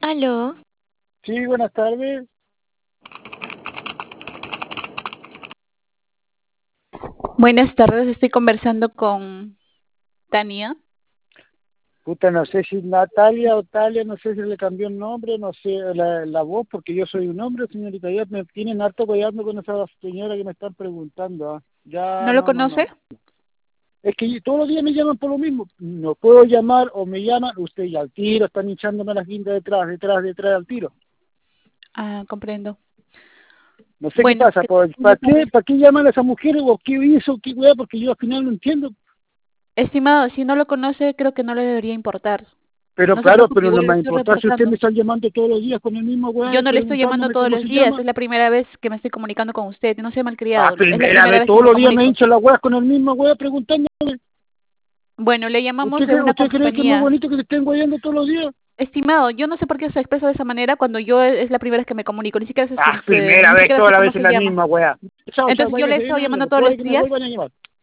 Aló, Sí, buenas tardes. Buenas tardes, estoy conversando con Tania. Puta, no sé si Natalia o Talia, no sé si le cambió el nombre, no sé la voz, porque yo soy un hombre, señorita. Ya me tienen harto cuidando con esa señora que me están preguntando. Ya, ¿No lo no, no, conoce? no. Es que todos los días me llaman por lo mismo. No puedo llamar o me llaman, usted y al tiro, están echándome las guindas detrás al tiro. Ah, comprendo. No sé qué Bueno, pasa, ¿para qué llaman a esa mujer o qué hizo, qué weá? Porque yo al final no entiendo. estimado, si no lo conoce, creo que no le debería importar. Pero No se claro, preocupe, pero no igual le me va a estoy importar si usted me reportando. está llamando todos los días con el mismo weá Yo y no le estoy llamando preguntándome todos cómo los se días, llama. es la primera vez que me estoy comunicando con usted. No sea La malcriado, es la primera primera vez, vez que todos me los días me comunico. hinchan la weas con el mismo wea preguntando. Bueno, le llamamos de una Usted cree que es muy compañía. bonito que te estén guayando todos los días? Estimado, yo no sé por qué se expresa de esa manera cuando yo es la primera vez que me comunico, ni siquiera sé Primera ni vez, siquiera toda sé la cómo vez es se la llama. misma wea. Chao, chao, Entonces yo le he váyase, estado no, llamando no, todos puede los que me días. vuelvan a llamar.